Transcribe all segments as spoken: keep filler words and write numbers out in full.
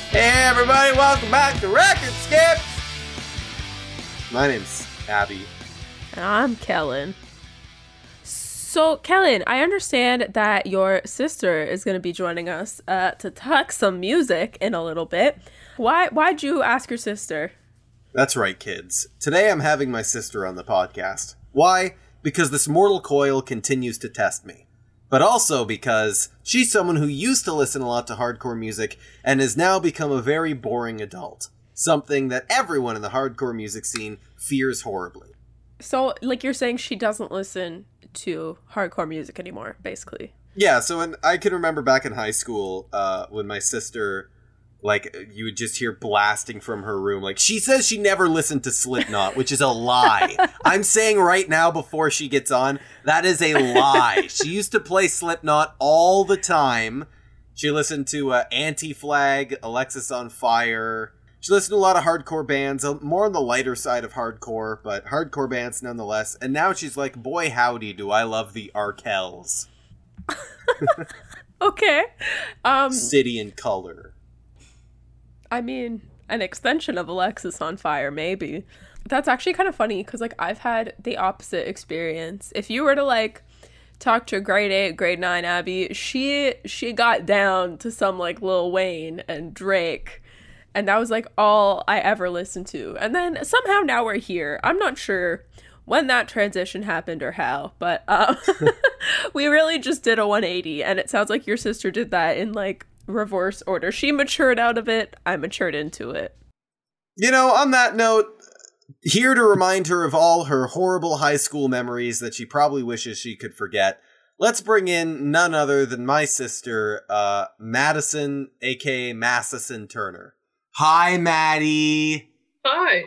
Hey everybody, welcome back to Record Skips! My name's Abby. And I'm Kellen. So, Kellen, I understand that your sister is going to be joining us uh, to talk some music in a little bit. Why, why'd you ask your sister? That's right, kids. Today I'm having my sister on the podcast. Why? Because this mortal coil continues to test me. But also because she's someone who used to listen a lot to hardcore music and has now become a very boring adult. Something that everyone in the hardcore music scene fears horribly. So, like, you're saying she doesn't listen to hardcore music anymore, basically. Yeah, so when, I can remember back in high school, uh, when my sister, like, you would just hear blasting from her room. Like, she says she never listened to Slipknot, which is a lie. I'm saying right now before she gets on, that is a lie. She used to play Slipknot all the time. She listened to uh, Anti-Flag, Alexis on Fire. She listened to a lot of hardcore bands, more on the lighter side of hardcore, but hardcore bands nonetheless. And now she's like, boy howdy, do I love the Arkells. Okay. Um, City and Color. I mean, an extension of Alexis on Fire, maybe. That's actually kind of funny, because, like, I've had the opposite experience. If you were to, like, talk to grade eight, grade nine Abby, she she got down to some, like, Lil Wayne and Drake. And that was, like, all I ever listened to. And then somehow now we're here. I'm not sure when that transition happened or how. But um, we really just did a one eighty. And it sounds like your sister did that in, like, reverse order. She matured out of it. I matured into it. You know, on that note, here to remind her of all her horrible high school memories that she probably wishes she could forget, let's bring in none other than my sister, uh, Madison, aka Massison Turner. Hi, Maddie. Hi.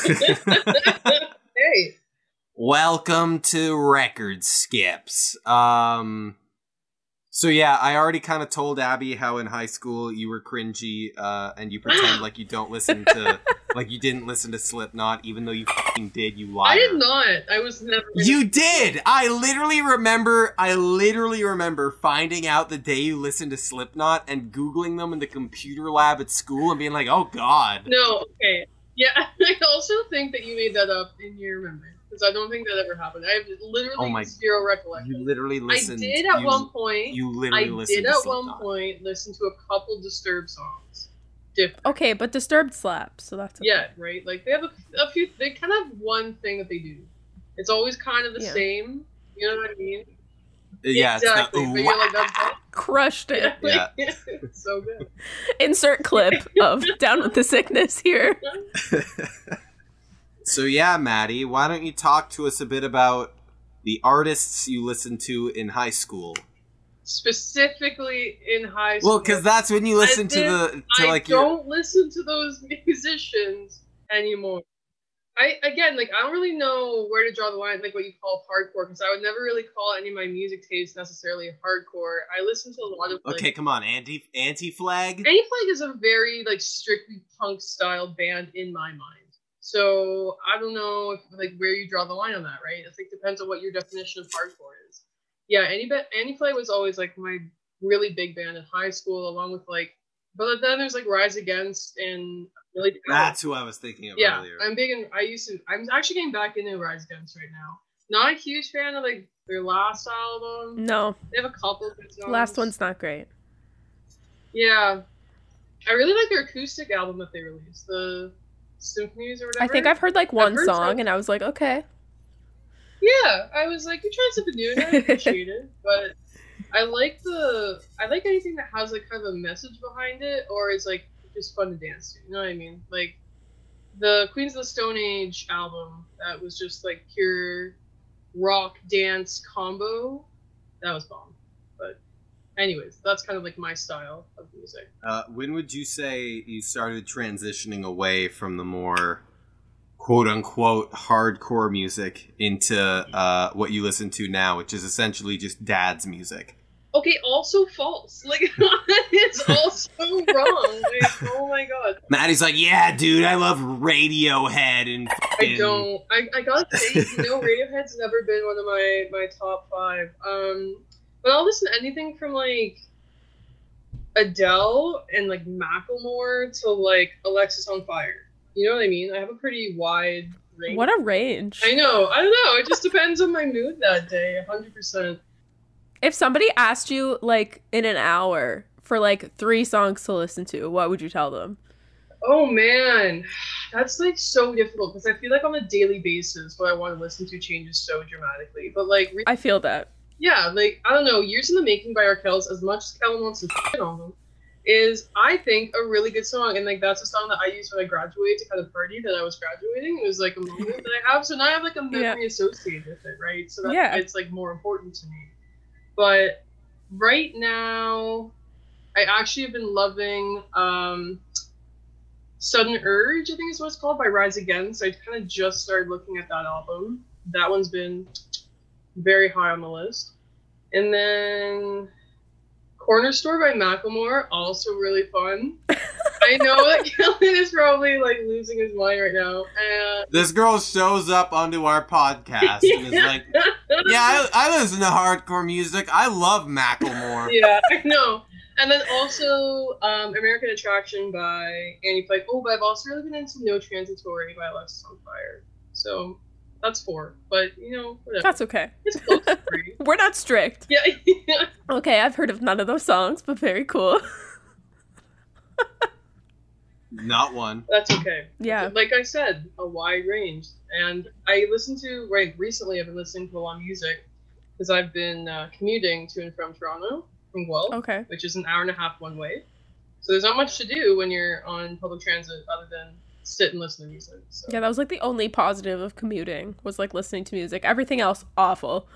Hey. Welcome to Record Skips. Um, so yeah, I already kind of told Abby how in high school you were cringy, uh, and you pretend like you don't listen to, like you didn't listen to Slipknot, even though you fucking did, you liar. I did not. I was never. You did! I literally remember, I literally remember finding out the day you listened to Slipknot and Googling them in the computer lab at school and being like, oh god. No, okay. Yeah, I also think that you made that up in your memory. Because I don't think that ever happened. I have literally oh my, zero recollection. You literally listened. I did at you, one point. You literally I listened did to at Slipknot. one point listen to a couple Disturbed songs. Different. Okay, but Disturbed slaps, so that's okay. Yeah, right? Like, they have a, a few, they kind of have one thing that they do. It's always kind of the yeah. same. You know what I mean? Yeah, exactly. It's but you're like, that's that. Crushed it. Yeah. Yeah. It's so good. Insert clip of Down with the Sickness here. So yeah, Maddie, why don't you talk to us a bit about the artists you listened to in high school? Specifically in high school. Well, because that's when you listen to the to I like don't your... listen to those musicians anymore. I again, like, I don't really know where to draw the line, like what you call hardcore, because I would never really call any of my music tastes necessarily hardcore. I listen to a lot of. Like, okay, come on, anti anti flag. Anti-Flag is a very like strictly punk style band in my mind. So I don't know if, like, where you draw the line on that, right? It like depends on what your definition of hardcore is. Yeah, Anti Anti-Flag was always like my really big band in high school, along with like, but then there's like Rise Against and really. That's who I was thinking of yeah, earlier. I'm big in. I used to. I'm actually getting back into Rise Against right now. Not a huge fan of like their last album. No, they have a couple good songs. Last one's not great. Yeah, I really like their acoustic album that they released, the Symphonies or whatever. I think I've heard like one heard song, some. and I was like, okay. Yeah, I was like, you're trying something new, and I appreciate it. But I like the, I like anything that has like kind of a message behind it, or is like just fun to dance to. You know what I mean? Like the Queens of the Stone Age album, that was just like pure rock dance combo. That was bomb. But anyways, that's kind of like my style of music. Uh, when would you say you started transitioning away from the more quote-unquote hardcore music into uh, what you listen to now, which is essentially just dad's music? Okay, also false. Like, it's also wrong. Like, oh my god. Maddie's like, yeah, dude, I love Radiohead and fucking... I don't. I, I gotta say, you know, Radiohead's never been one of my, my top five. Um, but I'll listen to anything from, like, Adele and like Macklemore to like Alexis on Fire. You know what I mean? I have a pretty wide range. What a range. I know. I don't know. It just depends on my mood that day, one hundred percent. If somebody asked you, like, in an hour for, like, three songs to listen to, what would you tell them? Oh, man. That's, like, so difficult because I feel like on a daily basis what I want to listen to changes so dramatically. But, like... Re- I feel that. Yeah, like, I don't know. Years in the Making by Arkells, as much as Kellen wants to shit on them, is, I think, a really good song. And, like, that's a song that I used when I graduated to kind of party that I was graduating. It was, like, a moment that I have. So now I have, like, a memory yeah. associated with it, right? So that's yeah. it's, like, more important to me. But right now, I actually have been loving um, Sudden Urge, I think is what it's called, by Rise Against. So I kind of just started looking at that album. That one's been very high on the list. And then Corner Store by Macklemore, also really fun. I know that Kellen is probably like losing his mind right now. Uh, this girl shows up onto our podcast and is like, yeah, I, I listen to hardcore music. I love Macklemore. Yeah, I know. And then also um, American Attraction by Annie Flake. Oh, but I've also really been into No Transitory by Alexis on Fire. So that's four. But, you know, whatever. That's okay. It's close to three. We're not strict. Yeah. Okay, I've heard of none of those songs, but very cool. Not one. That's okay. Yeah. Like I said, a wide range. And I listen to, right, recently I've been listening to a lot of music because I've been uh, commuting to and from Toronto, from Guelph, okay. which is an hour and a half one way. So there's not much to do when you're on public transit other than sit and listen to music. So. Yeah, that was like the only positive of commuting was like listening to music. Everything else, awful.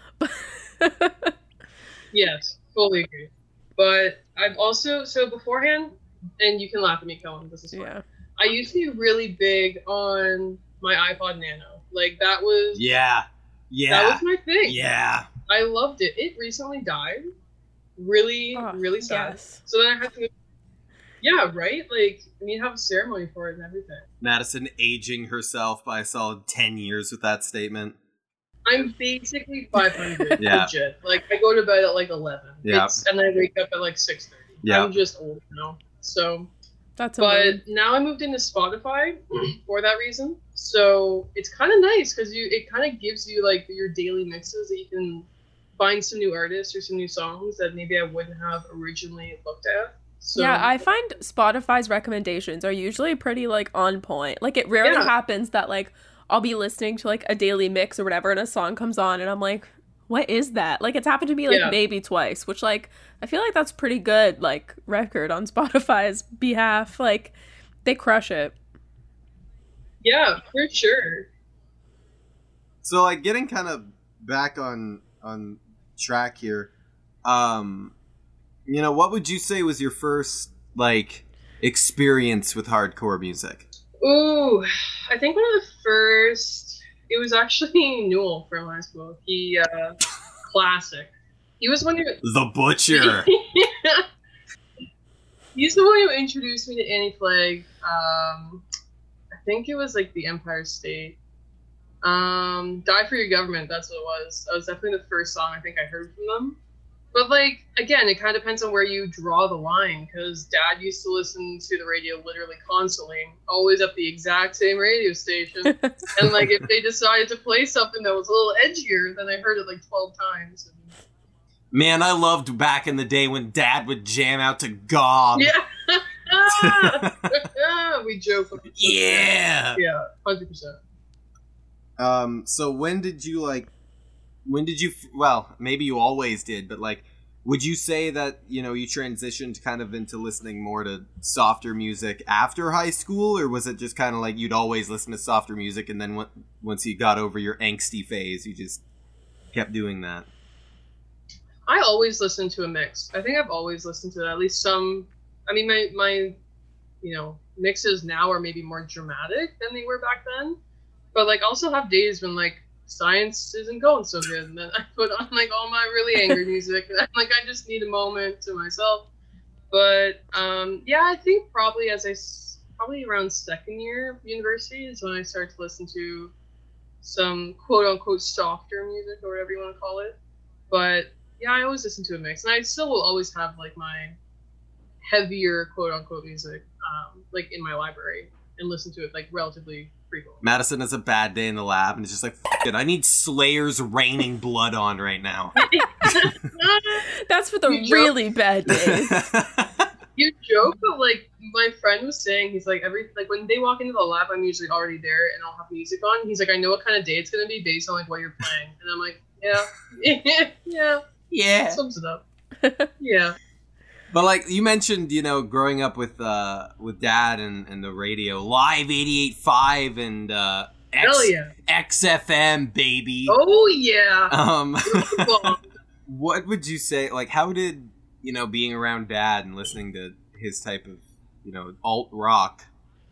Yes, fully agree. But I've also, so beforehand, and you can laugh at me, Kellen, this is fine. Yeah. I used to be really big on my iPod Nano. Like, that was... Yeah. Yeah. That was my thing. Yeah. I loved it. It recently died. Really, oh, really sad. Yes. So then I had to... Yeah, right? Like, I mean, have a ceremony for it and everything. Madison aging herself by a solid ten years with that statement. I'm basically five hundred. Yeah. Legit. Like, I go to bed at like eleven. Yeah. It's, and I wake up at like six thirty. Yeah. I'm just old now. So... That's but amazing. now I moved into Spotify for that reason. So it's kind of nice because you it kind of gives you like your daily mixes that you can find some new artists or some new songs that maybe I wouldn't have originally looked at. So, yeah, I find Spotify's recommendations are usually pretty like on point. Like it rarely Yeah. happens that like I'll be listening to like a daily mix or whatever and a song comes on and I'm like, what is that? Like it's happened to me like Yeah. maybe twice, which like I feel like that's pretty good like record on Spotify's behalf. Like they crush it. yeah, for sure. So like getting kind of back on on track here, um, you know, what would you say was your first like experience with hardcore music? Ooh, I think one of the first. It was actually Newell from high school. He uh, classic. He was one who The Butcher. He's the one who introduced me to Annie Flagg. Um, I think it was like the Empire State. Um, Die for Your Government, that's what it was. That was definitely the first song I think I heard from them. But like, again, it kind of depends on where you draw the line, because Dad used to listen to the radio literally constantly, always at the exact same radio station. And like, if they decided to play something that was a little edgier, then I heard it like twelve times. Man, I loved back in the day when Dad would jam out to Gob. Yeah. We joke. About Yeah. Yeah, one hundred percent. Um, so when did you like, when did you, well, maybe you always did, but like, would you say that, you know, you transitioned kind of into listening more to softer music after high school, or was it just kind of like you'd always listen to softer music and then w- once you got over your angsty phase, you just kept doing that? I always listen to a mix. I think I've always listened to at least some, I mean, my, my, you know, mixes now are maybe more dramatic than they were back then. But like, I also have days when like science isn't going so good, and then I put on like all my really angry music, and I'm like, I just need a moment to myself. But um, yeah, I think probably as I s- probably around second year of university is when I started to listen to some quote unquote softer music or whatever you want to call it. But yeah, I always listen to a mix, and I still will always have like my heavier quote unquote music, um, like in my library and listen to it like relatively frequently. Madison has a bad day in the lab and it's just like, F- it, I need Slayer's Raining Blood on right now. That's for the You joke- really bad days. You joke, but like my friend was saying, he's like every like when they walk into the lab, I'm usually already there and I'll have music on. He's like, I know what kind of day it's gonna be based on like what you're playing, and I'm like, yeah, yeah, Yeah. sums it up. Yeah, But like you mentioned, you know, growing up with uh with dad and, and the radio, Live eighty-eight point five and uh X, hell yeah. X F M, baby. Oh yeah. Um Well, what would you say, like how did, you know, being around dad and listening to his type of, you know, alt rock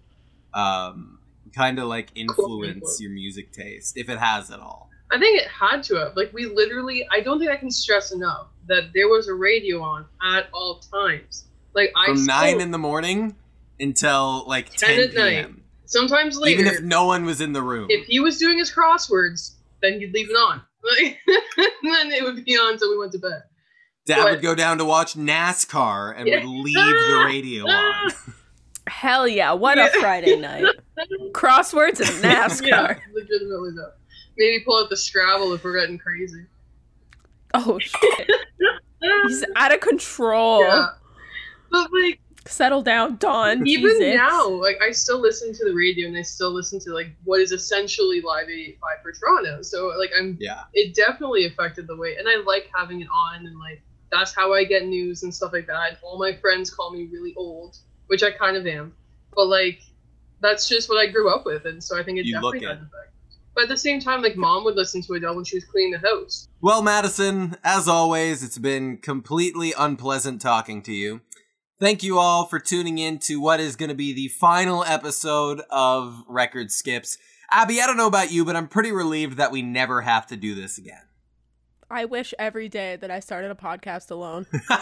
um kind of like influence your music taste, if it has at all? I think it had to have. Like, we literally, I don't think I can stress enough that there was a radio on at all times. Like, I From still, nine in the morning until like ten ten at night. p.m. sometimes later, Even if no one was in the room. if he was doing his crosswords, then he'd leave it on. Like, and then it would be on until we went to bed. Dad but- would go down to watch NASCAR and Yeah. would leave the radio on. Hell yeah, what a Yeah. Friday night. Crosswords and NASCAR. Yeah, legitimately though. Maybe pull out the Scrabble if we're getting crazy. Oh shit. He's out of control. Yeah. But like, Settle down, Dawn. even Jesus. now, like I still listen to the radio and I still listen to like what is essentially Live eighty-eight point five for Toronto. So like I'm Yeah. it definitely affected the way, and I like having it on, and like that's how I get news and stuff like that. And all my friends call me really old, which I kind of am. But like that's just what I grew up with, and so I think it You definitely look had it. an effect. But at the same time, like mom would listen to Adele when she was cleaning the house. Well, Madison, as always, it's been completely unpleasant talking to you. Thank you all for tuning in to what is going to be the final episode of Record Skips. Abby, I don't know about you, but I'm pretty relieved that we never have to do this again. I wish every day that I started a podcast alone.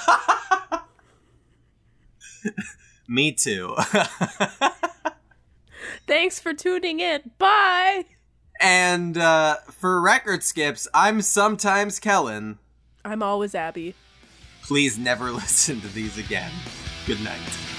Me too. Thanks for tuning in. Bye. And uh, for Record Skips, I'm sometimes Kellen. I'm always Abby. Please never listen to these again. Good night.